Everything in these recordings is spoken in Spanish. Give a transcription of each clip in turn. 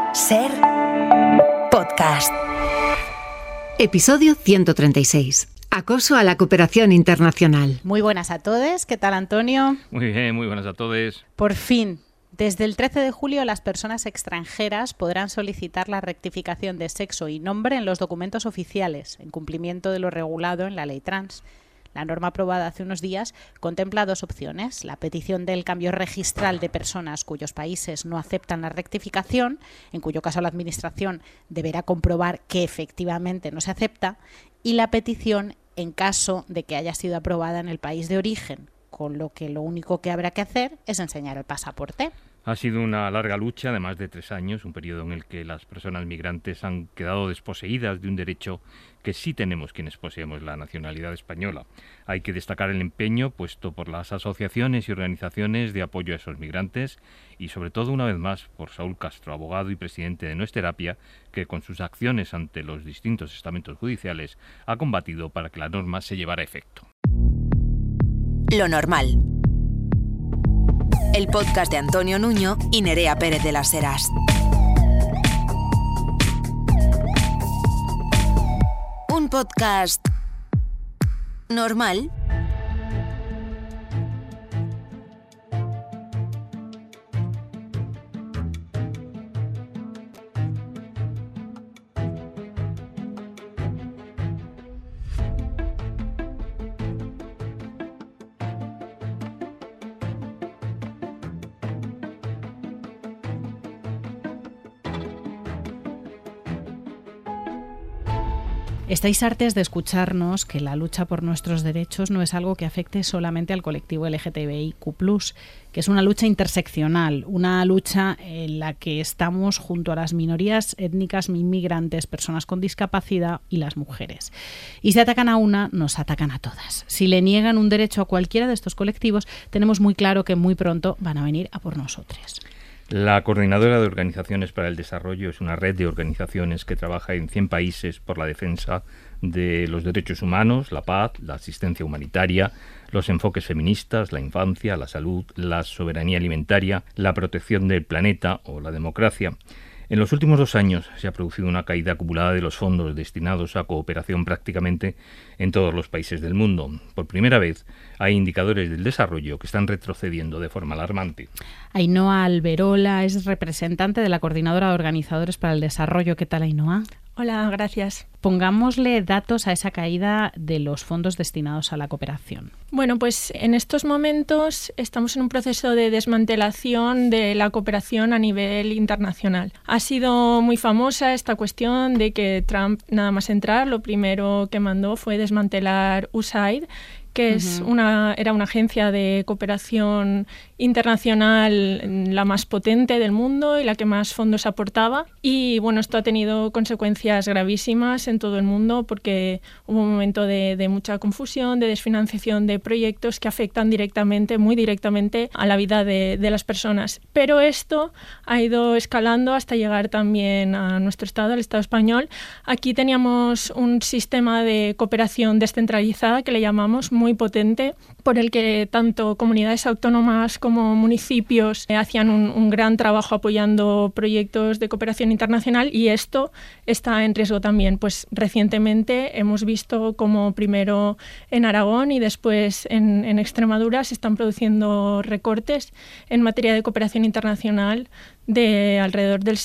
Ser podcast. Episodio 136. Acoso a la cooperación internacional. Muy buenas a todos. ¿Qué tal, Antonio? Muy bien, muy buenas a todos. Por fin, desde el 13 de julio las personas extranjeras podrán solicitar la rectificación de sexo y nombre en los documentos oficiales, en cumplimiento de lo regulado en la ley trans. La norma aprobada hace unos días contempla dos opciones: la petición del cambio registral de personas cuyos países no aceptan la rectificación, en cuyo caso la Administración deberá comprobar que efectivamente no se acepta, y la petición en caso de que haya sido aprobada en el país de origen, con lo que lo único que habrá que hacer es enseñar el pasaporte. Ha sido una larga lucha de más de 3 años, un periodo en el que las personas migrantes han quedado desposeídas de un derecho que sí tenemos quienes poseemos la nacionalidad española. Hay que destacar el empeño puesto por las asociaciones y organizaciones de apoyo a esos migrantes y sobre todo una vez más por Saúl Castro, abogado y presidente de No es Terapia, que con sus acciones ante los distintos estamentos judiciales ha combatido para que la norma se llevara a efecto. Lo normal. El podcast de Antonio Nuño y Nerea Pérez de las Heras. Un podcast normal. Estáis hartos de escucharnos que la lucha por nuestros derechos no es algo que afecte solamente al colectivo LGTBIQ+, que es una lucha interseccional, una lucha en la que estamos junto a las minorías étnicas, inmigrantes, personas con discapacidad y las mujeres. Y si atacan a una, nos atacan a todas. Si le niegan un derecho a cualquiera de estos colectivos, tenemos muy claro que muy pronto van a venir a por nosotros. La Coordinadora de Organizaciones para el Desarrollo es una red de organizaciones que trabaja en 100 países por la defensa de los derechos humanos, la paz, la asistencia humanitaria, los enfoques feministas, la infancia, la salud, la soberanía alimentaria, la protección del planeta o la democracia. En los últimos 2 años se ha producido una caída acumulada de los fondos destinados a cooperación prácticamente en todos los países del mundo. Por primera vez hay indicadores del desarrollo que están retrocediendo de forma alarmante. Ainhoa Alberola es representante de la Coordinadora de Organizadores para el Desarrollo. ¿Qué tal, Ainhoa? Hola, gracias. Pongámosle datos a esa caída de los fondos destinados a la cooperación. Bueno, pues en estos momentos estamos en un proceso de desmantelación de la cooperación a nivel internacional. Ha sido muy famosa esta cuestión de que Trump, nada más entrar, lo primero que mandó fue desmantelar USAID, que era una agencia de cooperación internacional la más potente del mundo y la que más fondos aportaba. Y bueno, esto ha tenido consecuencias gravísimas en todo el mundo porque hubo un momento de mucha confusión, de desfinanciación de proyectos que afectan muy directamente a la vida de las personas. Pero esto ha ido escalando hasta llegar también a nuestro Estado, al Estado español. Aquí teníamos un sistema de cooperación descentralizada que le llamamos muy potente, por el que tanto comunidades autónomas como municipios hacían un gran trabajo apoyando proyectos de cooperación internacional, y esto está en riesgo también. Pues recientemente hemos visto como primero en Aragón y después en Extremadura se están produciendo recortes en materia de cooperación internacional de alrededor del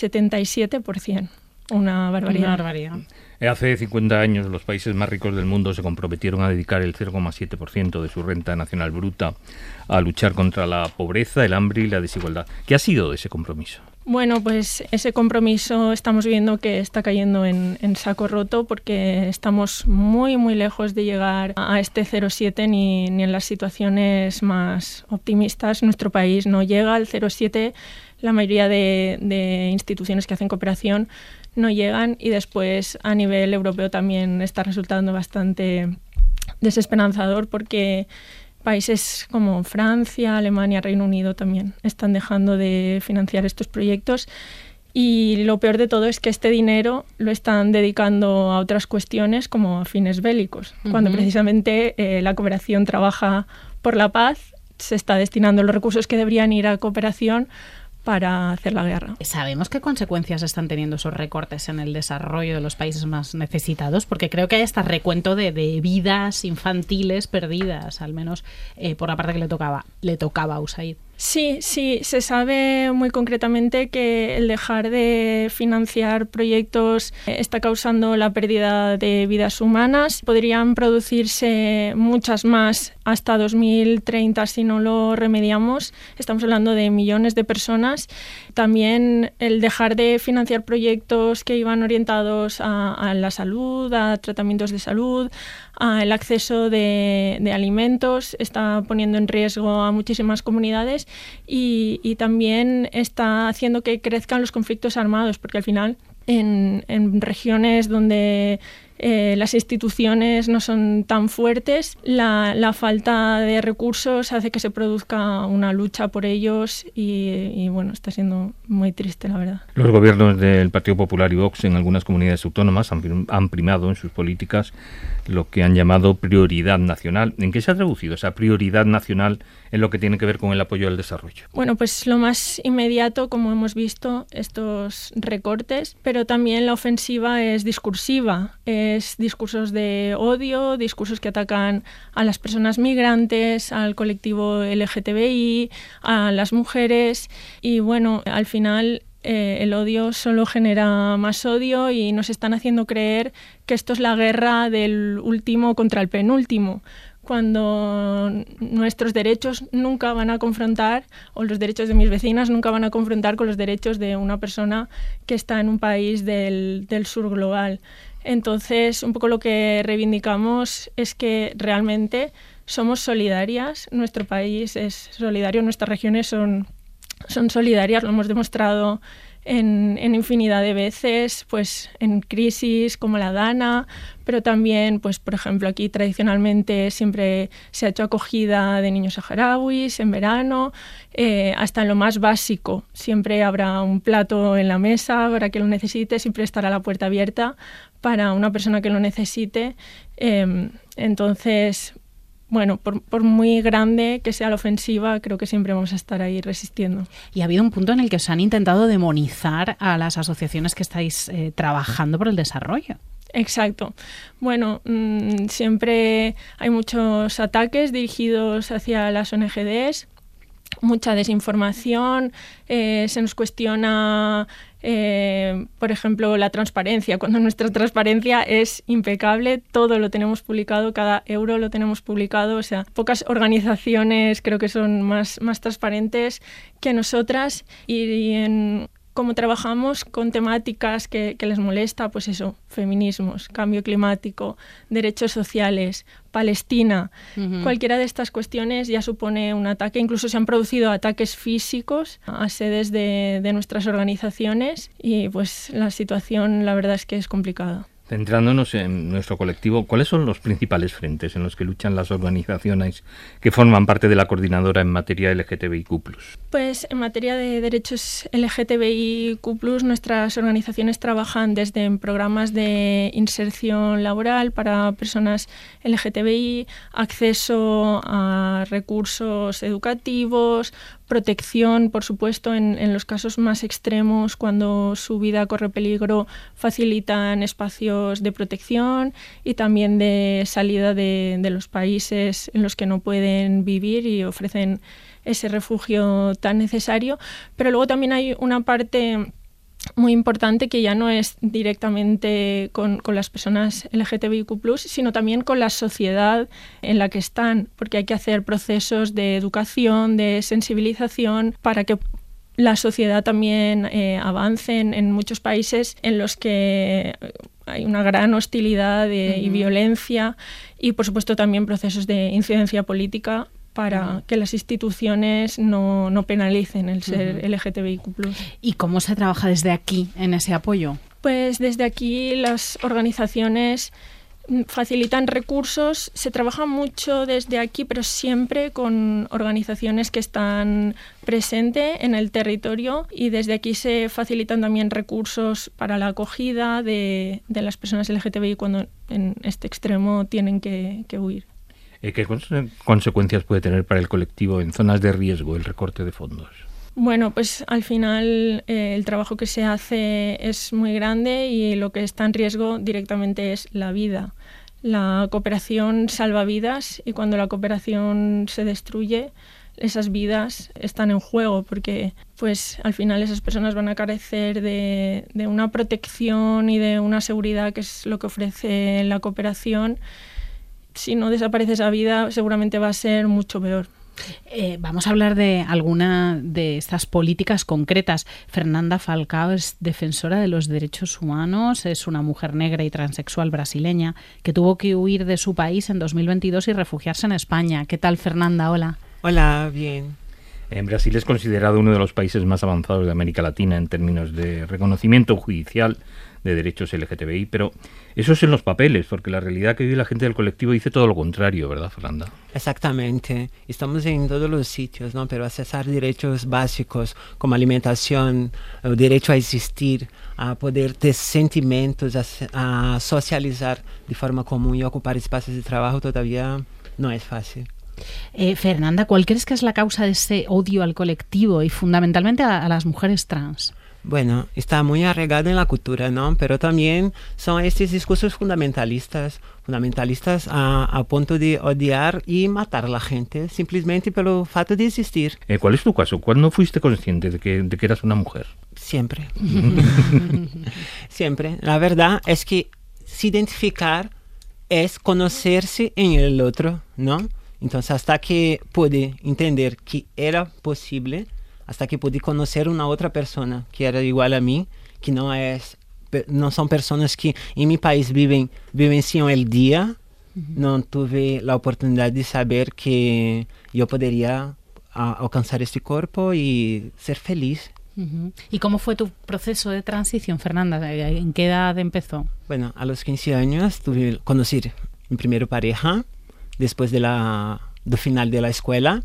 77%. Una barbaridad. Hace 50 años los países más ricos del mundo se comprometieron a dedicar el 0,7% de su renta nacional bruta a luchar contra la pobreza, el hambre y la desigualdad. ¿Qué ha sido de ese compromiso? Bueno, pues ese compromiso estamos viendo que está cayendo en saco roto porque estamos muy, muy lejos de llegar a este 0,7 ni en las situaciones más optimistas. Nuestro país no llega al 0,7. La mayoría de instituciones que hacen cooperación no llegan, y después a nivel europeo también está resultando bastante desesperanzador porque países como Francia, Alemania, Reino Unido también están dejando de financiar estos proyectos, y lo peor de todo es que este dinero lo están dedicando a otras cuestiones como a fines bélicos, cuando precisamente la cooperación trabaja por la paz. Se está destinando los recursos que deberían ir a cooperación para hacer la guerra. ¿Sabemos qué consecuencias están teniendo esos recortes en el desarrollo de los países más necesitados? Porque creo que hay hasta recuento de vidas infantiles perdidas, al menos por la parte que le tocaba a USAID. Sí, se sabe muy concretamente que el dejar de financiar proyectos está causando la pérdida de vidas humanas. Podrían producirse muchas más hasta 2030 si no lo remediamos. Estamos hablando de millones de personas. También el dejar de financiar proyectos que iban orientados a la salud, a tratamientos de salud, al acceso de alimentos, está poniendo en riesgo a muchísimas comunidades y también está haciendo que crezcan los conflictos armados, porque al final en regiones donde las instituciones no son tan fuertes, la falta de recursos hace que se produzca una lucha por ellos y bueno, está siendo muy triste, la verdad. Los gobiernos del Partido Popular y Vox en algunas comunidades autónomas han primado en sus políticas lo que han llamado prioridad nacional. ¿En qué se ha traducido esa prioridad nacional en lo que tiene que ver con el apoyo al desarrollo? Bueno, pues lo más inmediato, como hemos visto, estos recortes, pero también la ofensiva es discursiva. Es discursos de odio, discursos que atacan a las personas migrantes, al colectivo LGTBI, a las mujeres y bueno, al final el odio solo genera más odio y nos están haciendo creer que esto es la guerra del último contra el penúltimo, cuando nuestros derechos nunca van a confrontar, o los derechos de mis vecinas nunca van a confrontar con los derechos de una persona que está en un país del sur global. Entonces, un poco lo que reivindicamos es que realmente somos solidarias, nuestro país es solidario, nuestras regiones son solidarias, lo hemos demostrado en infinidad de veces, pues en crisis como la Dana, pero también, pues por ejemplo, aquí tradicionalmente siempre se ha hecho acogida de niños saharauis en verano, hasta en lo más básico. Siempre habrá un plato en la mesa para que lo necesite, siempre estará la puerta abierta para una persona que lo necesite. Entonces, bueno, por muy grande que sea la ofensiva, creo que siempre vamos a estar ahí resistiendo. Y ha habido un punto en el que os han intentado demonizar a las asociaciones que estáis trabajando por el desarrollo. Exacto. Bueno, siempre hay muchos ataques dirigidos hacia las ONGs, mucha desinformación, se nos cuestiona, por ejemplo, la transparencia, cuando nuestra transparencia es impecable, todo lo tenemos publicado, cada euro lo tenemos publicado, o sea, pocas organizaciones creo que son más transparentes que nosotras y como trabajamos con temáticas que les molesta, pues eso, feminismos, cambio climático, derechos sociales, Palestina, cualquiera de estas cuestiones ya supone un ataque. Incluso se han producido ataques físicos a sedes de nuestras organizaciones y pues la situación la verdad es que es complicada. Centrándonos en nuestro colectivo, ¿cuáles son los principales frentes en los que luchan las organizaciones que forman parte de la coordinadora en materia LGTBIQ+? Pues en materia de derechos LGTBIQ+, nuestras organizaciones trabajan desde en programas de inserción laboral para personas LGTBI, acceso a recursos educativos, protección, por supuesto, en los casos más extremos, cuando su vida corre peligro, facilitan espacios de protección y también de salida de los países en los que no pueden vivir y ofrecen ese refugio tan necesario. Pero luego también hay una parte muy importante que ya no es directamente con las personas LGTBIQ+, sino también con la sociedad en la que están, porque hay que hacer procesos de educación, de sensibilización, para que la sociedad también avance en muchos países en los que hay una gran hostilidad y violencia y, por supuesto, también procesos de incidencia política para que las instituciones no penalicen el ser LGTBIQ+. ¿Y cómo se trabaja desde aquí en ese apoyo? Pues desde aquí las organizaciones facilitan recursos, se trabaja mucho desde aquí, pero siempre con organizaciones que están presentes en el territorio y desde aquí se facilitan también recursos para la acogida de las personas LGTBI cuando en este extremo tienen que huir. ¿Qué consecuencias puede tener para el colectivo en zonas de riesgo el recorte de fondos? Bueno, pues al final el trabajo que se hace es muy grande y lo que está en riesgo directamente es la vida. La cooperación salva vidas y cuando la cooperación se destruye, esas vidas están en juego porque pues al final esas personas van a carecer de una protección y de una seguridad que es lo que ofrece la cooperación. Si no desaparece esa vida, seguramente va a ser mucho peor. Vamos a hablar de alguna de estas políticas concretas. Fernanda Falcao es defensora de los derechos humanos, es una mujer negra y transexual brasileña que tuvo que huir de su país en 2022 y refugiarse en España. ¿Qué tal, Fernanda? Hola. Hola, bien. En Brasil es considerado uno de los países más avanzados de América Latina en términos de reconocimiento judicial de derechos LGTBI, pero eso es en los papeles, porque la realidad que vive la gente del colectivo dice todo lo contrario, ¿verdad, Fernanda? Exactamente. Estamos en todos los sitios, ¿no? Pero accesar derechos básicos como alimentación, el derecho a existir, a poder ter sentimientos, a socializar de forma común y ocupar espacios de trabajo todavía no es fácil. Fernanda, ¿cuál crees que es la causa de ese odio al colectivo y fundamentalmente a las mujeres trans? Bueno, está muy arraigado en la cultura, ¿no? Pero también son estos discursos fundamentalistas a punto de odiar y matar a la gente simplemente por el fato de existir. ¿Cuál es tu caso? ¿Cuándo fuiste consciente de que eras una mujer? Siempre. Siempre. La verdad es que se identificar es conocerse en el otro, ¿no? Entonces, hasta que pude entender que era posible, hasta que pude conocer una otra persona que era igual a mí, que no son personas que en mi país vivencian el día, no tuve la oportunidad de saber que yo podría alcanzar este cuerpo y ser feliz. ¿Y cómo fue tu proceso de transición, Fernanda? ¿En qué edad empezó? Bueno, a los 15 años conocí mi primera pareja, después del final de la escuela.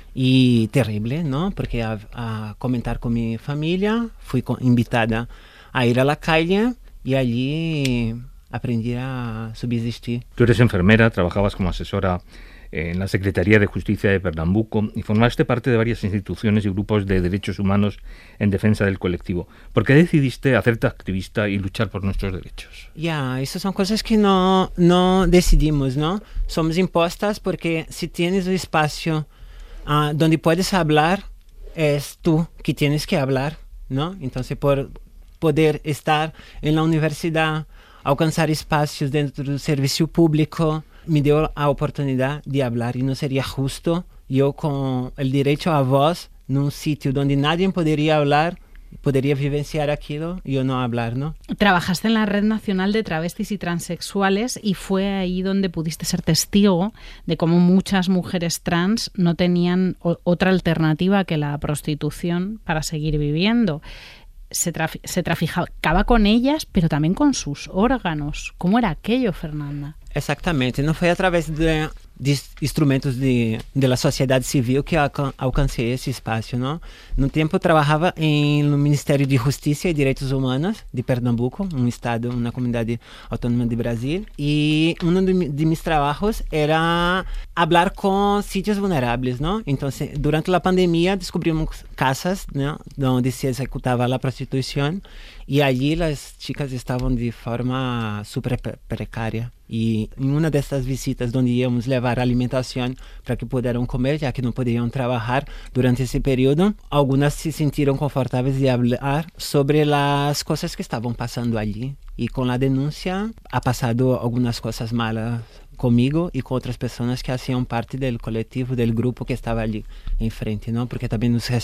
Y terrible, ¿no? Porque a comentar con mi familia, fui invitada a ir a la calle y allí aprendí a subsistir. Tú eres enfermera, trabajabas como asesora en la Secretaría de Justicia de Pernambuco y formaste parte de varias instituciones y grupos de derechos humanos en defensa del colectivo. ¿Por qué decidiste hacerte activista y luchar por nuestros derechos? Esas son cosas que no decidimos, ¿no? Somos impostas porque si tienes un espacio donde puedes hablar, es tú que tienes que hablar, ¿no? Entonces, por poder estar en la universidad, alcanzar espacios dentro del servicio público, me dio la oportunidad de hablar y no sería justo yo con el derecho a voz en un sitio donde nadie podría hablar, podría vivenciar aquello y yo no hablar, ¿no? Trabajaste en la Red Nacional de Travestis y Transexuales y fue ahí donde pudiste ser testigo de cómo muchas mujeres trans no tenían otra alternativa que la prostitución para seguir viviendo. Se traficaba con ellas, pero también con sus órganos. ¿Cómo era aquello, Fernanda? Exactamente, no fue a través de instrumentos de la sociedad civil que alcancé ese espacio, ¿no? En un tiempo trabajaba en el Ministerio de Justicia y Derechos Humanos de Pernambuco, un estado, una comunidad autónoma de Brasil, y uno de mis trabajos era hablar con sitios vulnerables, ¿no? Entonces, durante la pandemia descubrimos casas, ¿no? Donde se ejecutaba la prostitución y allí las chicas estaban de forma súper precaria. Y en una de estas visitas donde íbamos levar alimentación para que pudieran comer, ya que no podían trabajar durante ese periodo, algunas se sintieron confortables de hablar sobre las cosas que estaban pasando allí. Y con la denuncia ha pasado algunas cosas malas conmigo y con otras personas que hacían parte del colectivo, del grupo que estaba allí enfrente, ¿no? Porque también nos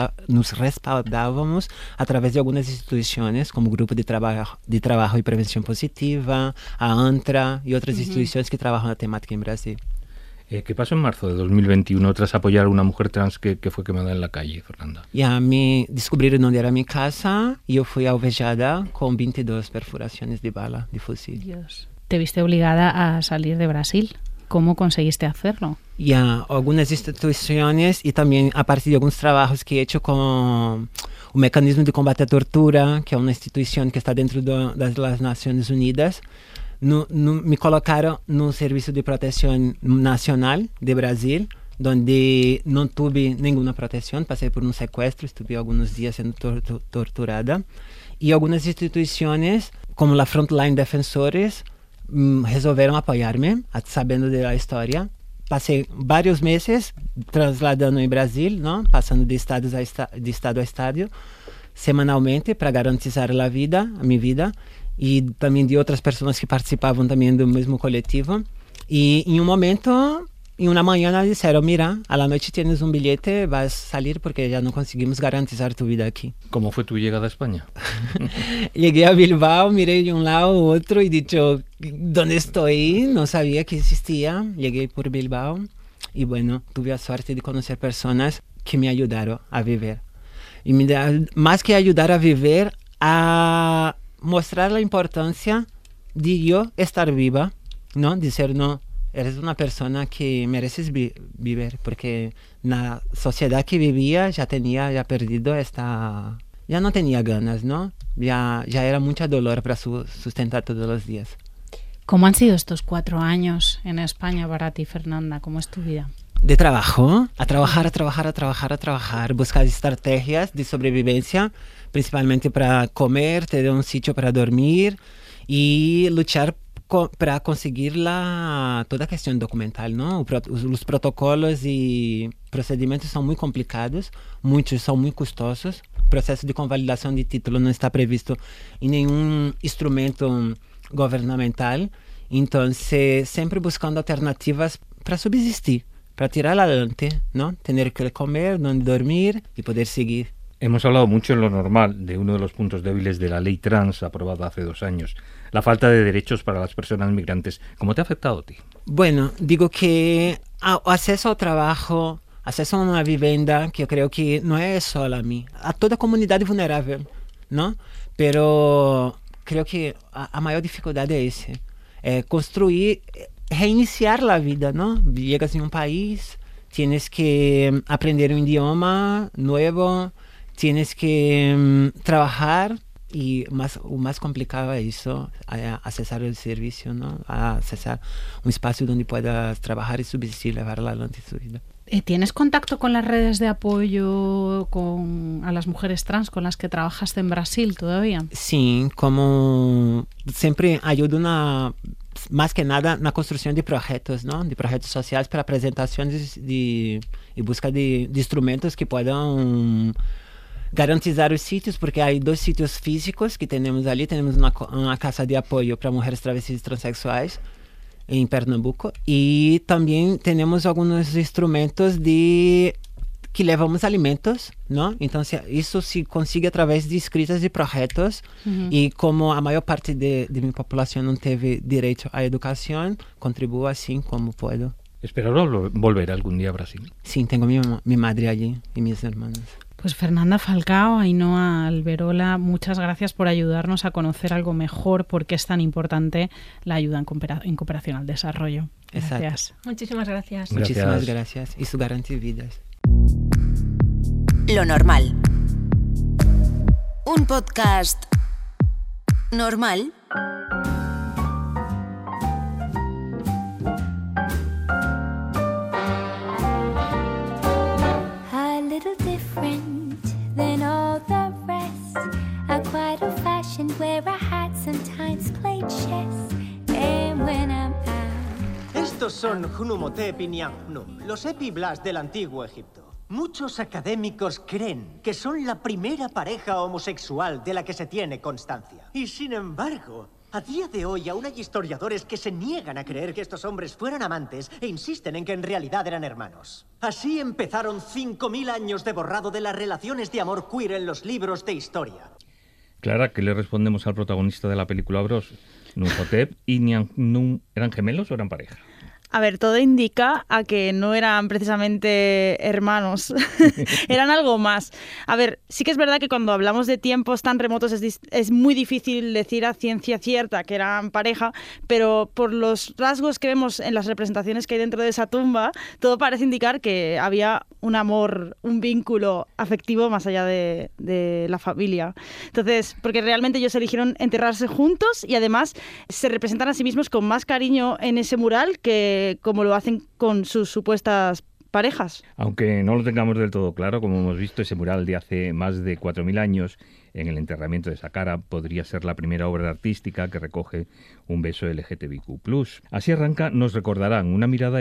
respaldábamos a través de algunas instituciones, como Grupo de Trabajo y Prevención Positiva, a ANTRA y otras instituciones que trabajan la temática en Brasil. ¿Qué pasó en marzo de 2021 tras apoyar a una mujer trans que fue quemada en la calle, Fernanda? Ya me descubrieron dónde era mi casa y yo fui alvejada con 22 perforaciones de bala de fusil. Dios. Te viste obligada a salir de Brasil. ¿Cómo conseguiste hacerlo? Ya, algunas instituciones y también a partir de algunos trabajos que he hecho con el Mecanismo de Combate à Tortura, que es una institución que está dentro de las Naciones Unidas, me colocaron no Serviço de Proteção Nacional de Brasil, donde no tuve ninguna protección, pasé por un secuestro, estuve algunos días siendo torturada, y algunas instituciones como la Frontline Defensores resolveram apoiar-me, sabendo da história. Passei vários meses trasladando em Brasil, não? Passando de estado a estado, semanalmente, para garantizar a minha vida, e também de outras pessoas que participavam também do mesmo coletivo. E em um momento, em uma manhã, eles disseram, mira, a la noite tienes um bilhete, vas salir porque já não conseguimos garantizar tu vida aqui. ¿Cómo fue tu llegada a España? Llegué a Bilbao, miré de un lado a otro y dicho, ¿dónde estoy? No sabía que existía. Llegué por Bilbao y bueno, tuve la suerte de conocer personas que me ayudaron a vivir. Y más que ayudar a vivir, a mostrar la importancia de yo estar viva, ¿no? De ser, no, eres una persona que mereces vivir, porque la sociedad que vivía ya perdido esta... Ya no tenía ganas, ¿no? Ya era mucho dolor para sustentar todos los días. ¿Cómo han sido estos 4 años en España para ti, Fernanda? ¿Cómo es tu vida? De trabajo, a trabajar, buscar estrategias de sobrevivencia, principalmente para comer, tener un sitio para dormir y luchar para conseguir toda a questão documental, não? Os protocolos e procedimentos são muito complicados, muitos são muito custosos. O processo de convalidação de título não está previsto em nenhum instrumento governamental. Então, sempre buscando alternativas para subsistir, para tirar adelante, não? Tener que comer, donde dormir e poder seguir. Hemos hablado mucho en Lo Normal de uno de los puntos débiles de la ley trans aprobada hace 2 años, la falta de derechos para las personas migrantes. ¿Cómo te ha afectado a ti? Bueno, digo que acceso ao trabalho, acesso a uma vivienda, que eu creio que não é só a mim, a toda a comunidade vulnerável, não? Pero creio que a maior dificuldade é esse, é construir, reiniciar a vida, não? Chegas em um país, tienes que aprender um idioma novo, tienes que trabajar y o más complicado es eso, accesar el servicio, ¿no? Accesar un espacio donde puedas trabajar y subsistir, llevar adelante su vida. ¿Tienes contacto con las redes de apoyo a las mujeres trans con las que trabajaste en Brasil todavía? Sí, como siempre ayudo más que nada en la construcción de proyectos, ¿no? De proyectos sociales para presentaciones y busca de instrumentos que puedan garantizar os sítios, porque há 2 sítios físicos que temos ali. Temos uma casa de apoio para mulheres travestis e transexuais em Pernambuco, e também temos alguns instrumentos que levamos alimentos, não? Então isso se consegue através de escritas de projetos, e como a maior parte de minha população não teve direito à educação, contribuo assim como puedo. ¿Esperas volver algún día a Brasil? Sí, tengo mi madre allí y mis hermanos. Pues Fernanda Falcao, Ainhoa Alberola, muchas gracias por ayudarnos a conocer algo mejor por qué es tan importante la ayuda en cooperación al desarrollo. Gracias. Exacto. Muchísimas gracias. Muchísimas gracias. Y su garantía de vidas. Lo normal. Un podcast normal. A little different than all the rest. I'm quite old-fashioned, wear a hat, sometimes play chess. And when I'm out. Estos son Hunumhotep y Nianchchnum, los epiblas del antiguo Egipto. Muchos académicos creen que son la primera pareja homosexual de la que se tiene constancia. Y sin embargo, a día de hoy aún hay historiadores que se niegan a creer que estos hombres fueran amantes e insisten en que en realidad eran hermanos. Así empezaron 5000 años de borrado de las relaciones de amor queer en los libros de historia. Clara, ¿qué le respondemos al protagonista de la película Bros? Hunumhotep y Nianchchnum, ¿eran gemelos o eran pareja? A ver, todo indica a que no eran precisamente hermanos, eran algo más. A ver, sí que es verdad que cuando hablamos de tiempos tan remotos es muy difícil decir a ciencia cierta que eran pareja, pero por los rasgos que vemos en las representaciones que hay dentro de esa tumba, todo parece indicar que había un amor, un vínculo afectivo más allá de la familia. Entonces, porque realmente ellos eligieron enterrarse juntos y además se representan a sí mismos con más cariño en ese mural que como lo hacen con sus supuestas parejas. Aunque no lo tengamos del todo claro, como hemos visto, ese mural de hace más de 4.000 años en el enterramiento de Saqqara podría ser la primera obra artística que recoge un beso LGTBIQ+. Así arranca Nos recordarán, una mirada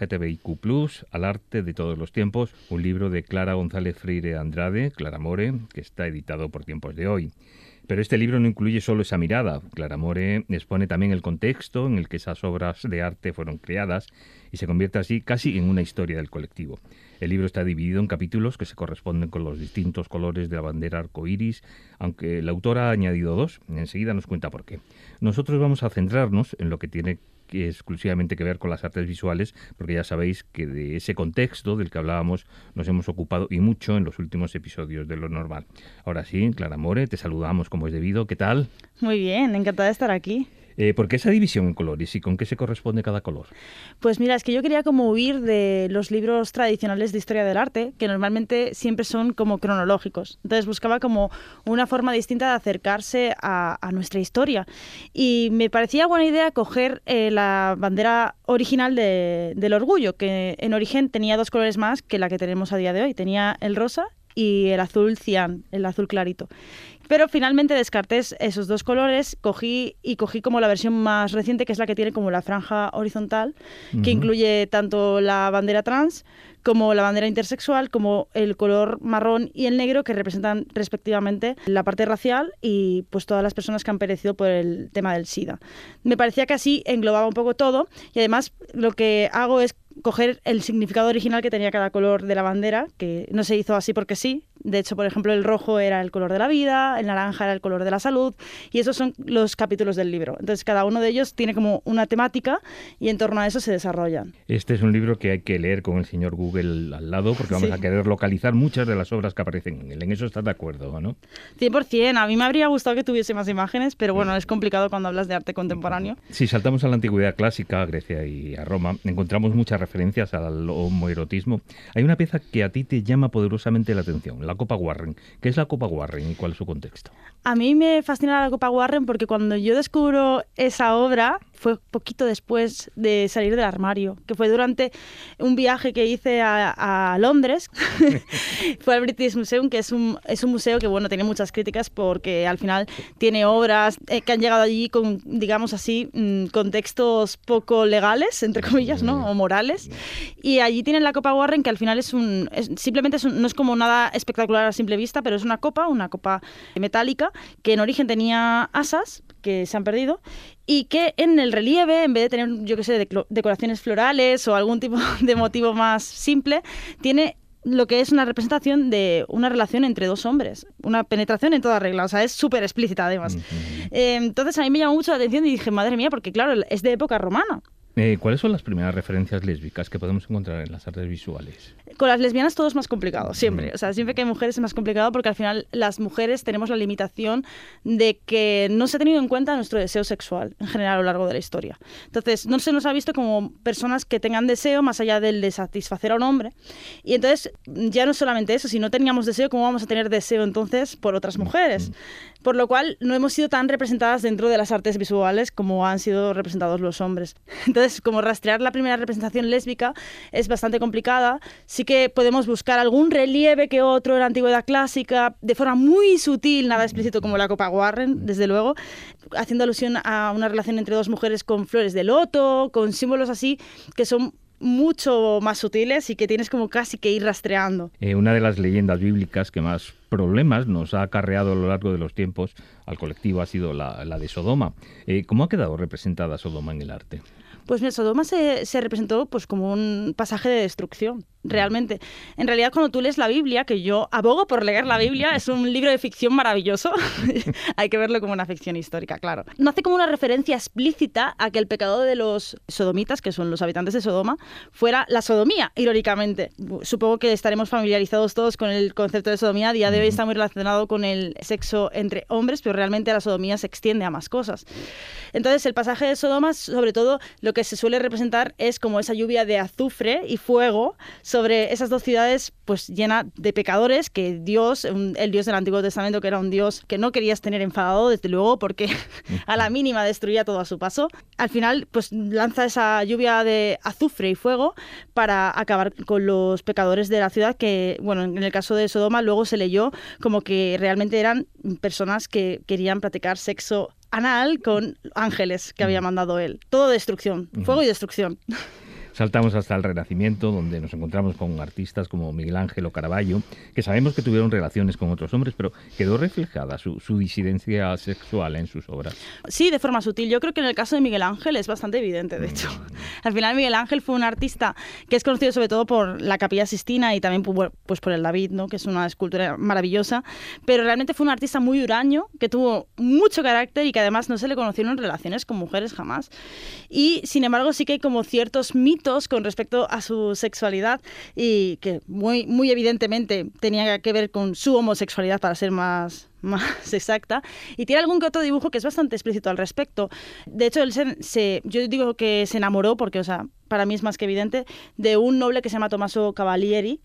LGTBIQ+, al arte de todos los tiempos, un libro de Clara González Freire Andrade, Clara More, que está editado por Tiempos de Hoy. Pero este libro no incluye solo esa mirada. Clara More expone también el contexto en el que esas obras de arte fueron creadas y se convierte así casi en una historia del colectivo. El libro está dividido en capítulos que se corresponden con los distintos colores de la bandera arcoíris, aunque la autora ha añadido 2. Enseguida nos cuenta por qué. Nosotros vamos a centrarnos en lo que tiene exclusivamente que ver con las artes visuales, porque ya sabéis que de ese contexto del que hablábamos nos hemos ocupado y mucho en los últimos episodios de Lo Normal. Ahora sí, Clara More, te saludamos como es debido. ¿Qué tal? Muy bien, encantada de estar aquí. ¿Por qué esa división en colores y con qué se corresponde cada color? Pues mira, es que yo quería como huir de los libros tradicionales de historia del arte, que normalmente siempre son como cronológicos. Entonces buscaba como una forma distinta de acercarse a nuestra historia. Y me parecía buena idea coger la bandera original del orgullo, que en origen tenía 2 colores más que la que tenemos a día de hoy. Tenía el rosa y el azul cian, el azul clarito. Pero finalmente descarté esos 2 colores, cogí como la versión más reciente, que es la que tiene como la franja horizontal, que incluye tanto la bandera trans como la bandera intersexual, como el color marrón y el negro, que representan respectivamente la parte racial y pues todas las personas que han perecido por el tema del SIDA. Me parecía que así englobaba un poco todo, y además lo que hago es coger el significado original que tenía cada color de la bandera, que no se hizo así porque sí. De hecho, por ejemplo, el rojo era el color de la vida, el naranja era el color de la salud, y esos son los capítulos del libro. Entonces, cada uno de ellos tiene como una temática y en torno a eso se desarrollan. Este es un libro que hay que leer con el señor Google al lado, porque vamos a querer localizar muchas de las obras que aparecen en él. En eso estás de acuerdo, ¿no? 100%. A mí me habría gustado que tuviese más imágenes, pero bueno, es complicado cuando hablas de arte contemporáneo. Si saltamos a la antigüedad clásica, a Grecia y a Roma, encontramos muchas referencias al homoerotismo. Hay una pieza que a ti te llama poderosamente la atención, la Copa Warren. ¿Qué es la Copa Warren y cuál es su contexto? A mí me fascina la Copa Warren porque cuando yo descubro esa obra fue poquito después de salir del armario, que fue durante un viaje que hice a Londres. Fue al British Museum, que es un museo que bueno, tiene muchas críticas porque al final tiene obras que han llegado allí con, digamos así, contextos poco legales, entre comillas, ¿no? O morales. Y allí tienen la Copa Warren, que al final simplemente no es como nada espectacular a simple vista, pero es una copa metálica, que en origen tenía asas, que se han perdido, y que en el relieve, en vez de tener, yo qué sé, decoraciones florales o algún tipo de motivo más simple, tiene lo que es una representación de una relación entre 2 hombres, una penetración en toda regla, o sea, es súper explícita además. Entonces a mí me llamó mucho la atención y dije, madre mía, porque claro, es de época romana. ¿Cuáles son las primeras referencias lésbicas que podemos encontrar en las artes visuales? Con las lesbianas todo es más complicado, siempre. O sea, siempre que hay mujeres es más complicado porque al final las mujeres tenemos la limitación de que no se ha tenido en cuenta nuestro deseo sexual en general a lo largo de la historia. Entonces, no se nos ha visto como personas que tengan deseo más allá del de satisfacer a un hombre. Y entonces, ya no solamente eso, si no teníamos deseo, ¿cómo vamos a tener deseo entonces por otras mujeres? Por lo cual, no hemos sido tan representadas dentro de las artes visuales como han sido representados los hombres. Entonces, como rastrear la primera representación lésbica es bastante complicada. Sí que podemos buscar algún relieve que otro en la antigüedad clásica, de forma muy sutil, nada explícito como la Copa Warren, desde luego, haciendo alusión a una relación entre 2 mujeres con flores de loto, con símbolos así, que son mucho más sutiles y que tienes como casi que ir rastreando. Una de las leyendas bíblicas que más problemas nos ha acarreado a lo largo de los tiempos al colectivo ha sido la de Sodoma. ¿Cómo ha quedado representada Sodoma en el arte? Pues mira, Sodoma se representó pues como un pasaje de destrucción, realmente. En realidad, cuando tú lees la Biblia, que yo abogo por leer la Biblia, es un libro de ficción maravilloso, hay que verlo como una ficción histórica, claro. No hace como una referencia explícita a que el pecado de los sodomitas, que son los habitantes de Sodoma, fuera la sodomía, irónicamente. Supongo que estaremos familiarizados todos con el concepto de sodomía. A día de hoy está muy relacionado con el sexo entre hombres, pero realmente la sodomía se extiende a más cosas. Entonces, el pasaje de Sodoma, sobre todo, lo que se suele representar es como esa lluvia de azufre y fuego sobre esas dos ciudades pues llena de pecadores que Dios, el Dios del Antiguo Testamento, que era un Dios que no querías tener enfadado, desde luego, porque a la mínima destruía todo a su paso, al final pues lanza esa lluvia de azufre y fuego para acabar con los pecadores de la ciudad, que, bueno, en el caso de Sodoma luego se leyó como que realmente eran personas que querían practicar sexo anal con ángeles que había mandado él. Todo destrucción, fuego y destrucción. Saltamos hasta el Renacimiento, donde nos encontramos con artistas como Miguel Ángel o Caravaggio, que sabemos que tuvieron relaciones con otros hombres, pero quedó reflejada su disidencia sexual en sus obras. Sí, de forma sutil. Yo creo que en el caso de Miguel Ángel es bastante evidente, de hecho. Al final Miguel Ángel fue un artista que es conocido sobre todo por la Capilla Sistina y también pues por el David, ¿no? Que es una escultura maravillosa, pero realmente fue un artista muy huraño, que tuvo mucho carácter y que además no se le conocieron relaciones con mujeres jamás. Y sin embargo sí que hay como ciertos mitos con respecto a su sexualidad y que muy, muy evidentemente tenía que ver con su homosexualidad, para ser más exacta, y tiene algún que otro dibujo que es bastante explícito al respecto. De hecho, él yo digo que se enamoró, porque, o sea, para mí es más que evidente, de un noble que se llama Tommaso Cavalieri,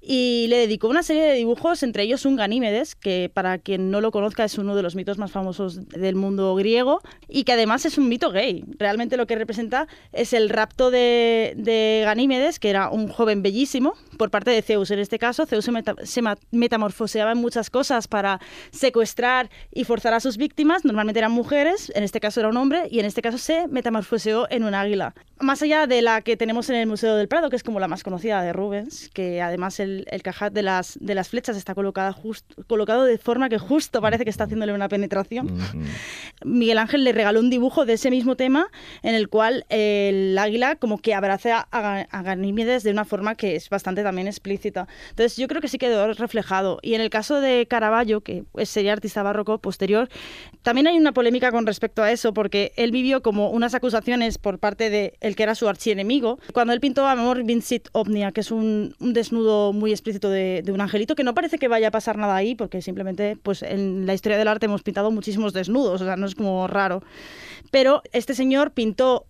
y le dedicó una serie de dibujos, entre ellos un Ganímedes, que para quien no lo conozca es uno de los mitos más famosos del mundo griego, y que además es un mito gay. Realmente lo que representa es el rapto de Ganímedes, que era un joven bellísimo, por parte de Zeus. En este caso, Zeus se metamorfoseaba en muchas cosas para secuestrar y forzar a sus víctimas. Normalmente eran mujeres, en este caso era un hombre, y en este caso se metamorfoseó en un águila. Más allá de la que tenemos en el Museo del Prado, que es como la más conocida de Rubens, que además el cajat de las flechas está colocado de forma que justo parece que está haciéndole una penetración. Miguel Ángel le regaló un dibujo de ese mismo tema, en el cual el águila como que abraza a Ganímedes de una forma que es bastante también explícita. Entonces yo creo que sí quedó reflejado. Y en el caso de Caravaggio, que sería artista barroco posterior, también hay una polémica con respecto a eso, porque él vivió como unas acusaciones por parte de el que era su archienemigo, cuando él pintó Amor Vincit Omnia, que es un desnudo muy explícito de un angelito, que no parece que vaya a pasar nada ahí, porque simplemente pues en la historia del arte hemos pintado muchísimos desnudos, o sea, no es como raro. Pero este señor pintó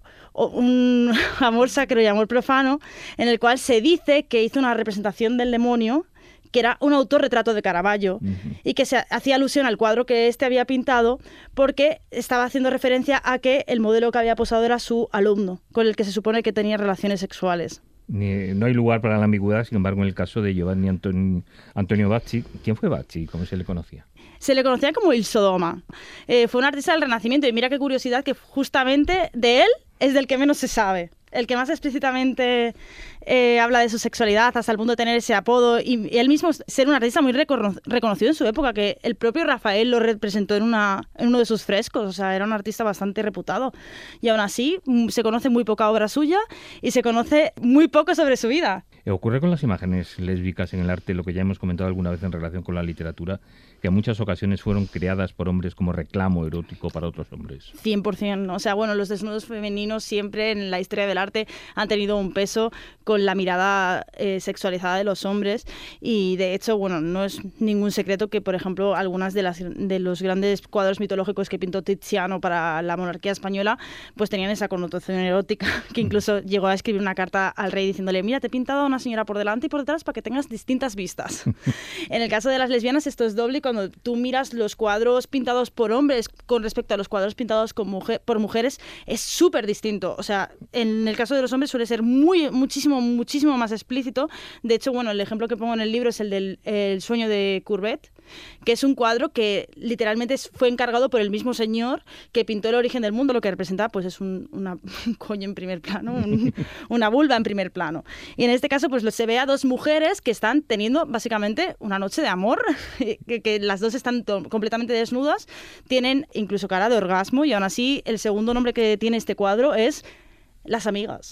un amor sacro y amor profano, en el cual se dice que hizo una representación del demonio, que era un autorretrato de Caravaggio, y que se hacía alusión al cuadro que éste había pintado, porque estaba haciendo referencia a que el modelo que había posado era su alumno, con el que se supone que tenía relaciones sexuales. No hay lugar para la ambigüedad, sin embargo, en el caso de Giovanni Antonio Bacci. ¿Quién fue Bacci? ¿Cómo se le conocía? Se le conocía como Il Sodoma. Fue un artista del Renacimiento, y mira qué curiosidad que justamente de él es del que menos se sabe. El que más explícitamente habla de su sexualidad, hasta el punto de tener ese apodo, y él mismo ser un artista muy reconocido en su época, que el propio Rafael lo representó en uno de sus frescos. O sea, era un artista bastante reputado, y aún así se conoce muy poca obra suya y se conoce muy poco sobre su vida. Ocurre con las imágenes lésbicas en el arte lo que ya hemos comentado alguna vez en relación con la literatura, que en muchas ocasiones fueron creadas por hombres como reclamo erótico para otros hombres. 100%. O sea, bueno, los desnudos femeninos siempre en la historia del arte han tenido un peso con la mirada sexualizada de los hombres, y de hecho, bueno, no es ningún secreto que, por ejemplo, algunas de los grandes cuadros mitológicos que pintó Tiziano para la monarquía española, pues tenían esa connotación erótica, que incluso llegó a escribir una carta al rey diciéndole: mira, te he pintado a una señora por delante y por detrás para que tengas distintas vistas. En el caso de las lesbianas esto es doble. Cuando tú miras los cuadros pintados por hombres con respecto a los cuadros pintados por mujeres, es súper distinto. O sea, en el caso de los hombres suele ser muchísimo más explícito. De hecho, bueno, el ejemplo que pongo en el libro es el del El sueño de Courbet, que es un cuadro que literalmente fue encargado por el mismo señor que pintó El origen del mundo. Lo que representa pues es un coño en primer plano, una vulva en primer plano. Y en este caso pues se ve a dos mujeres que están teniendo básicamente una noche de amor, que las dos están completamente desnudas, tienen incluso cara de orgasmo, y aún así el segundo nombre que tiene este cuadro es Las amigas.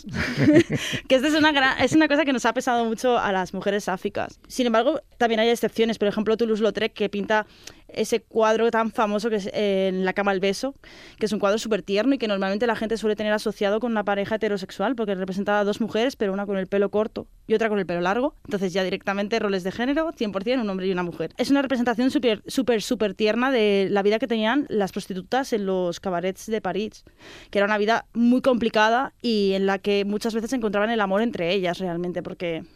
Que esta es una cosa que nos ha pesado mucho a las mujeres sáficas. Sin embargo, también hay excepciones. Por ejemplo, Toulouse-Lautrec, que pinta ese cuadro tan famoso que es En la cama al beso, que es un cuadro súper tierno y que normalmente la gente suele tener asociado con una pareja heterosexual, porque representa a dos mujeres, pero una con el pelo corto y otra con el pelo largo. Entonces ya directamente roles de género, 100%, un hombre y una mujer. Es una representación súper tierna de la vida que tenían las prostitutas en los cabarets de París, que era una vida muy complicada y en la que muchas veces encontraban el amor entre ellas realmente, porque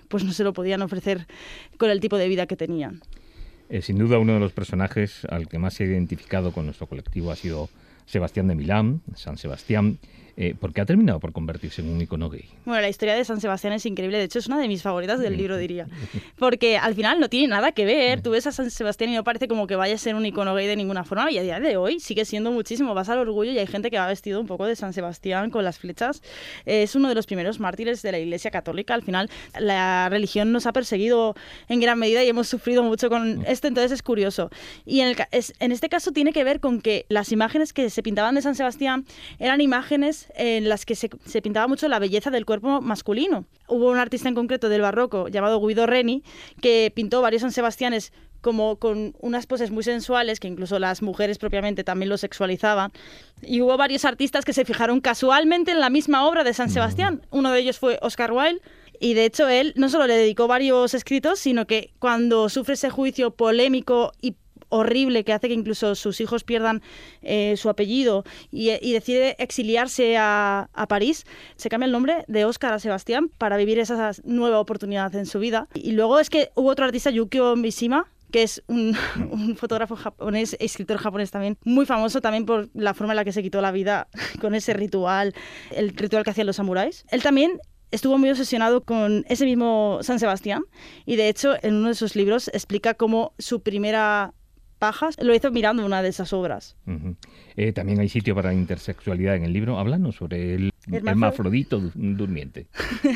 pues no se lo podían ofrecer con el tipo de vida que tenían. Sin duda uno de los personajes al que más se ha identificado con nuestro colectivo ha sido Sebastián de Milán, San Sebastián, porque ha terminado por convertirse en un icono gay. Bueno, la historia de San Sebastián es increíble, de hecho es una de mis favoritas del libro, diría, porque al final no tiene nada que ver, tú ves a San Sebastián y no parece como que vaya a ser un icono gay de ninguna forma, y a día de hoy sigue siendo muchísimo, vas al Orgullo y hay gente que va vestido un poco de San Sebastián con las flechas, es uno de los primeros mártires de la Iglesia Católica, al final la religión nos ha perseguido en gran medida y hemos sufrido mucho con esto, entonces es curioso. Y en este caso tiene que ver con que las imágenes que se pintaban de San Sebastián eran imágenes en las que se pintaba mucho la belleza del cuerpo masculino. Hubo un artista en concreto del barroco llamado Guido Reni que pintó varios San Sebastianes como con unas poses muy sensuales, que incluso las mujeres propiamente también lo sexualizaban. Y hubo varios artistas que se fijaron casualmente en la misma obra de San Sebastián. Uno de ellos fue Oscar Wilde, y de hecho él no solo le dedicó varios escritos, sino que cuando sufre ese juicio polémico y horrible que hace que incluso sus hijos pierdan su apellido y decide exiliarse a París, se cambia el nombre de Oscar a Sebastián para vivir esa nueva oportunidad en su vida. Y luego es que hubo otro artista, Yukio Mishima, que es un fotógrafo japonés, escritor japonés también, muy famoso también por la forma en la que se quitó la vida con ese ritual, el ritual que hacían los samuráis. Él también estuvo muy obsesionado con ese mismo San Sebastián y de hecho en uno de sus libros explica cómo su primera pajas lo hizo mirando una de esas obras. También hay sitio para la intersexualidad en el libro. Háblanos sobre el hermafrodito durmiente.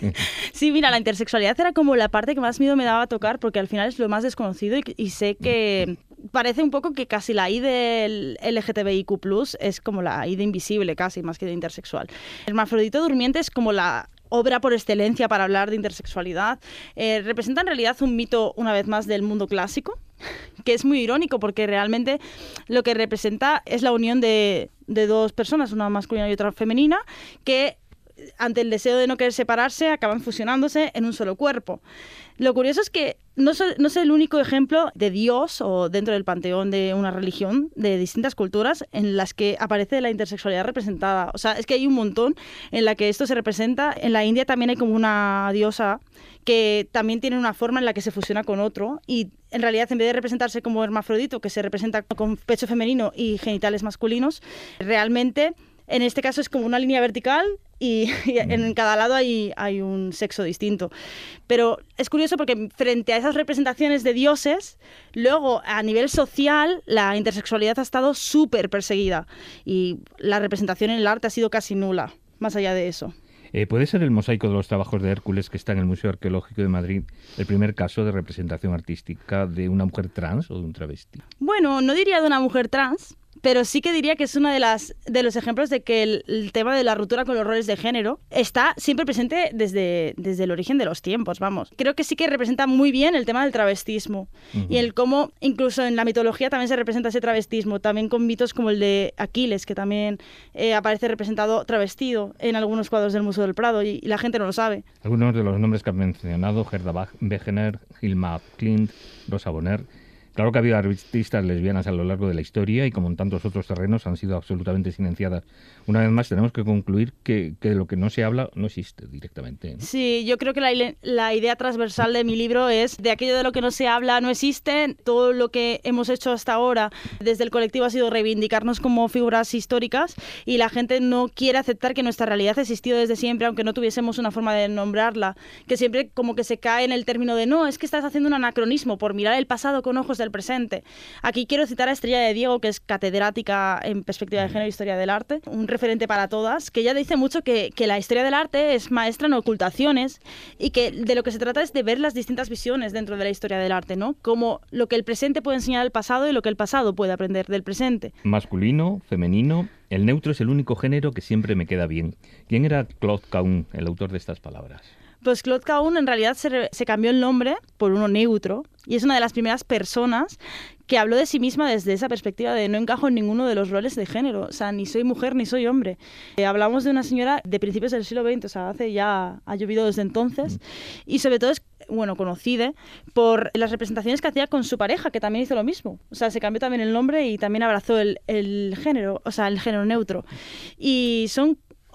Sí, mira, la intersexualidad era como la parte que más miedo me daba a tocar porque al final es lo más desconocido y sé que parece un poco que casi la I del LGTBIQ+, es como la I de invisible casi, más que de intersexual. El hermafrodito durmiente es como la obra por excelencia para hablar de intersexualidad. Representa en realidad un mito, una vez más, del mundo clásico, que es muy irónico porque realmente lo que representa es la unión de dos personas, una masculina y otra femenina, que ante el deseo de no querer separarse acaban fusionándose en un solo cuerpo. Lo curioso es que no es el único ejemplo de Dios o dentro del panteón de una religión de distintas culturas en las que aparece la intersexualidad representada. O sea, es que hay un montón en la que esto se representa. En la India también hay como una diosa que también tiene una forma en la que se fusiona con otro y en realidad en vez de representarse como hermafrodito, que se representa con pecho femenino y genitales masculinos, realmente en este caso es como una línea vertical y en cada lado hay un sexo distinto. Pero es curioso porque frente a esas representaciones de dioses, luego a nivel social la intersexualidad ha estado súper perseguida y la representación en el arte ha sido casi nula, más allá de eso. ¿Puede ser el mosaico de los trabajos de Hércules que está en el Museo Arqueológico de Madrid el primer caso de representación artística de una mujer trans o de un travesti? Bueno, no diría de una mujer trans, pero sí que diría que es uno de los ejemplos de que el tema de la ruptura con los roles de género está siempre presente desde el origen de los tiempos, vamos. Creo que sí que representa muy bien el tema del travestismo y el cómo incluso en la mitología también se representa ese travestismo, también con mitos como el de Aquiles, que también aparece representado travestido en algunos cuadros del Museo del Prado y la gente no lo sabe. Algunos de los nombres que han mencionado, Gerda Wegener, Hilma Klint, Rosa Bonheur. Claro que ha habido artistas lesbianas a lo largo de la historia y como en tantos otros terrenos han sido absolutamente silenciadas. Una vez más tenemos que concluir que de lo que no se habla no existe directamente, ¿no? Sí, yo creo que la idea transversal de mi libro es de aquello de lo que no se habla no existe. Todo lo que hemos hecho hasta ahora desde el colectivo ha sido reivindicarnos como figuras históricas y la gente no quiere aceptar que nuestra realidad ha existido desde siempre, aunque no tuviésemos una forma de nombrarla, que siempre como que se cae en el término de no, es que estás haciendo un anacronismo por mirar el pasado con ojos del presente. Aquí quiero citar a Estrella de Diego, que es catedrática en perspectiva de género e historia del arte, un referente para todas, que ella dice mucho que la historia del arte es maestra en ocultaciones y que de lo que se trata es de ver las distintas visiones dentro de la historia del arte, ¿no? Como lo que el presente puede enseñar al pasado y lo que el pasado puede aprender del presente. Masculino, femenino, el neutro es el único género que siempre me queda bien. ¿Quién era Claude Cahun, el autor de estas palabras? Pues Claude Cahun en realidad se cambió el nombre por uno neutro y es una de las primeras personas que habló de sí misma desde esa perspectiva de no encajo en ninguno de los roles de género, o sea, ni soy mujer ni soy hombre. Hablamos de una señora de principios del siglo XX, o sea, ha llovido desde entonces y sobre todo es conocida por las representaciones que hacía con su pareja, que también hizo lo mismo. O sea, se cambió también el nombre y también abrazó el género, o sea, el género neutro. Y son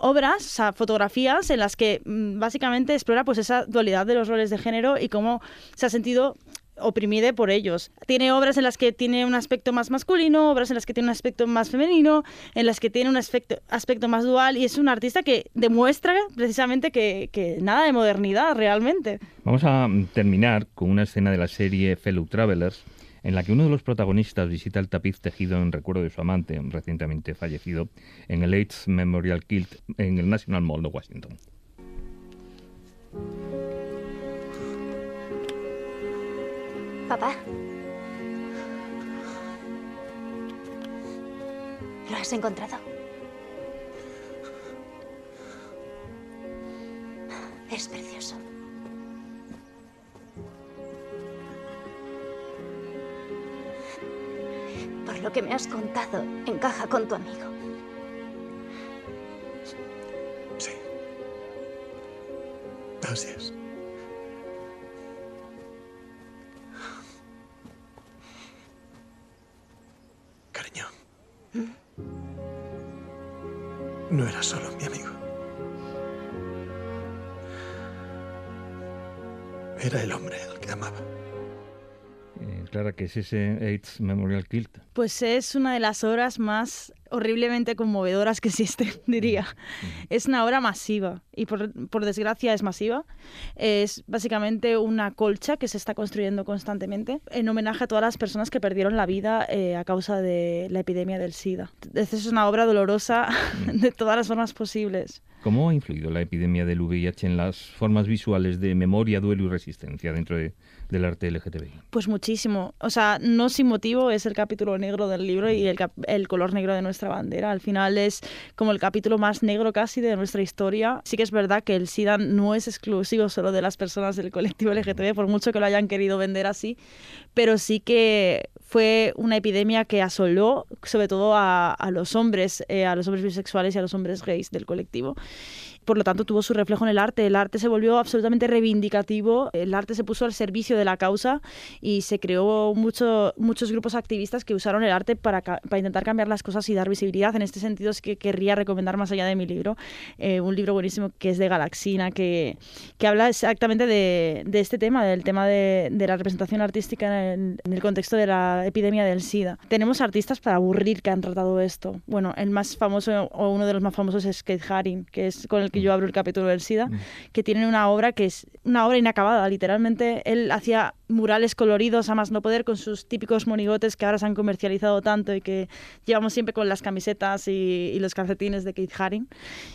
obras, o sea, fotografías en las que básicamente explora pues esa dualidad de los roles de género y cómo se ha sentido oprimida por ellos. Tiene obras en las que tiene un aspecto más masculino, obras en las que tiene un aspecto más femenino, en las que tiene un aspecto más dual, y es un artista que demuestra precisamente que nada de modernidad realmente. Vamos a terminar con una escena de la serie Fellow Travelers, en la que uno de los protagonistas visita el tapiz tejido en recuerdo de su amante, recientemente fallecido, en el AIDS Memorial Quilt en el National Mall de Washington. Papá. ¿Lo has encontrado? Es precioso. Por lo que me has contado, encaja con tu amigo. Sí. Así es. Cariño. No era solo mi amigo. Era el hombre al que amaba. Clara, ¿qué es ese AIDS Memorial Quilt? Pues es una de las obras más horriblemente conmovedoras que existen, diría. Es una obra masiva y por desgracia es masiva. Es básicamente una colcha que se está construyendo constantemente en homenaje a todas las personas que perdieron la vida a causa de la epidemia del SIDA. Es una obra dolorosa de todas las formas posibles. ¿Cómo ha influido la epidemia del VIH en las formas visuales de memoria, duelo y resistencia dentro del arte LGTBI? Pues muchísimo. O sea, no sin motivo es el capítulo negro del libro y el color negro de nuestra bandera. Al final es como el capítulo más negro casi de nuestra historia. Sí que es verdad que el SIDA no es exclusivo solo de las personas del colectivo LGTBI, por mucho que lo hayan querido vender así, pero sí que fue una epidemia que asoló sobre todo a los hombres bisexuales y a los hombres gays del colectivo. Por lo tanto, tuvo su reflejo en el arte. El arte se volvió absolutamente reivindicativo, el arte se puso al servicio de la causa y se creó muchos grupos activistas que usaron el arte para intentar cambiar las cosas y dar visibilidad. En este sentido, es que querría recomendar, más allá de mi libro, un libro buenísimo que es de Galaxina, que habla exactamente de este tema, del tema de la representación artística en el contexto de la epidemia del SIDA. Tenemos artistas para aburrir que han tratado esto. Bueno, el más famoso, o uno de los más famosos, es Keith Haring, que es con el que yo abro el capítulo del SIDA, que tiene una obra que es una obra inacabada, literalmente. Él hacía murales coloridos a más no poder con sus típicos monigotes que ahora se han comercializado tanto y que llevamos siempre con las camisetas y los calcetines de Keith Haring.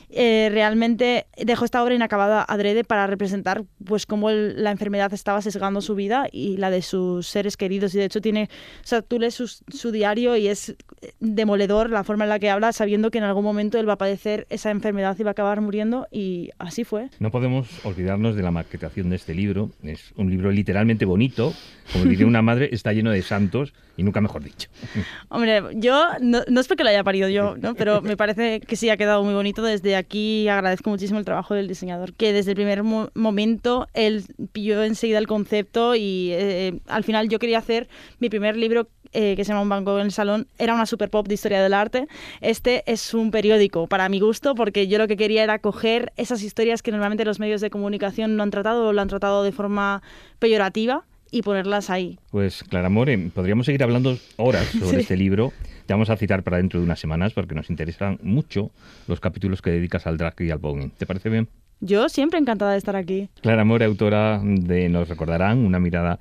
Realmente dejó esta obra inacabada adrede para representar pues cómo la enfermedad estaba sesgando su vida y la de sus seres queridos, y de hecho tú lees su diario y es demoledor la forma en la que habla, sabiendo que en algún momento él va a padecer esa enfermedad y va a acabar muriendo, y así fue. No podemos olvidarnos de la maquetación de este libro. Es un libro literalmente bonito, como diría una madre, está lleno de santos, y nunca mejor dicho. Hombre, yo no es porque lo haya parido yo, ¿no? Pero me parece que sí ha quedado muy bonito. Desde aquí agradezco muchísimo el trabajo del diseñador, que desde el primer momento él pilló enseguida el concepto y al final yo quería hacer mi primer libro que se llama Un Van Gogh en el Salón. Era una super pop de historia del arte. Este es un periódico para mi gusto, porque yo lo que quería era coger esas historias que normalmente los medios de comunicación no han tratado o lo han tratado de forma peyorativa y ponerlas ahí. Pues Clara More, podríamos seguir hablando horas sobre este libro. Te vamos a citar para dentro de unas semanas porque nos interesan mucho los capítulos que dedicas al drag y al voguing. ¿Te parece bien? Yo siempre encantada de estar aquí. Clara More, autora de Nos recordarán, una mirada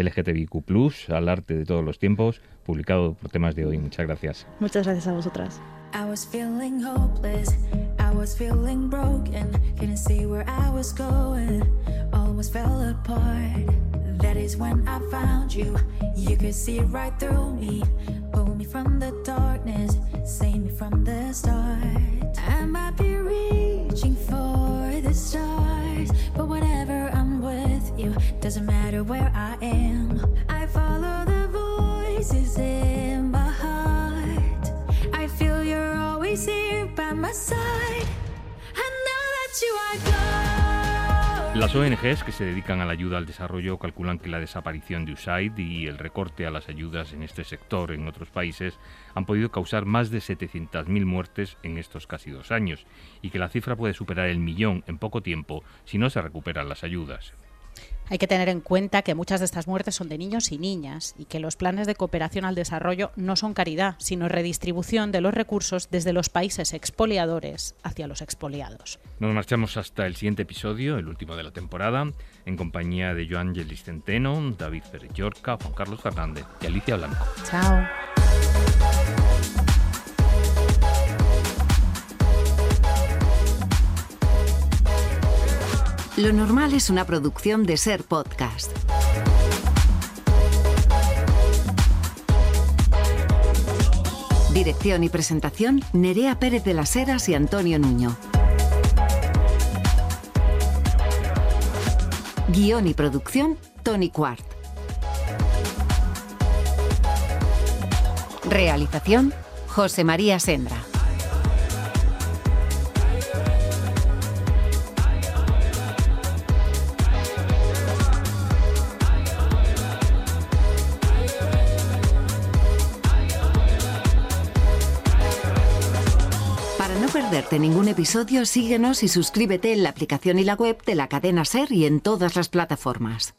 LGTBIQ+, al arte de todos los tiempos, publicado por Temas de Hoy. Muchas gracias. Muchas gracias a vosotras. I was feeling hopeless, I was feeling broken, couldn't see where I was going, almost fell apart. That is when I found you, you could see right through me, pull me from the darkness, save me from the start. I might be reaching for the stars, but whenever I'm with you, doesn't matter where I am. I follow the voices in my heart, I feel you're always here by my side, and now that you are gone, Las ONGs que se dedican a la ayuda al desarrollo calculan que la desaparición de USAID y el recorte a las ayudas en este sector en otros países han podido causar más de 700.000 muertes en estos casi 2 años y que la cifra puede superar el 1.000.000 en poco tiempo si no se recuperan las ayudas. Hay que tener en cuenta que muchas de estas muertes son de niños y niñas y que los planes de cooperación al desarrollo no son caridad, sino redistribución de los recursos desde los países expoliadores hacia los expoliados. Nos marchamos hasta el siguiente episodio, el último de la temporada, en compañía de Joan Gelis Centeno, David Pérez Llorca, Juan Carlos Fernández y Alicia Blanco. Chao. Lo normal es una producción de Ser Podcast. Dirección y presentación, Nerea Pérez de las Heras y Antonio Nuño. Guión y producción, Tony Quart. Realización, José María Sendra. Para no perderte ningún episodio, síguenos y suscríbete en la aplicación y la web de la cadena SER y en todas las plataformas.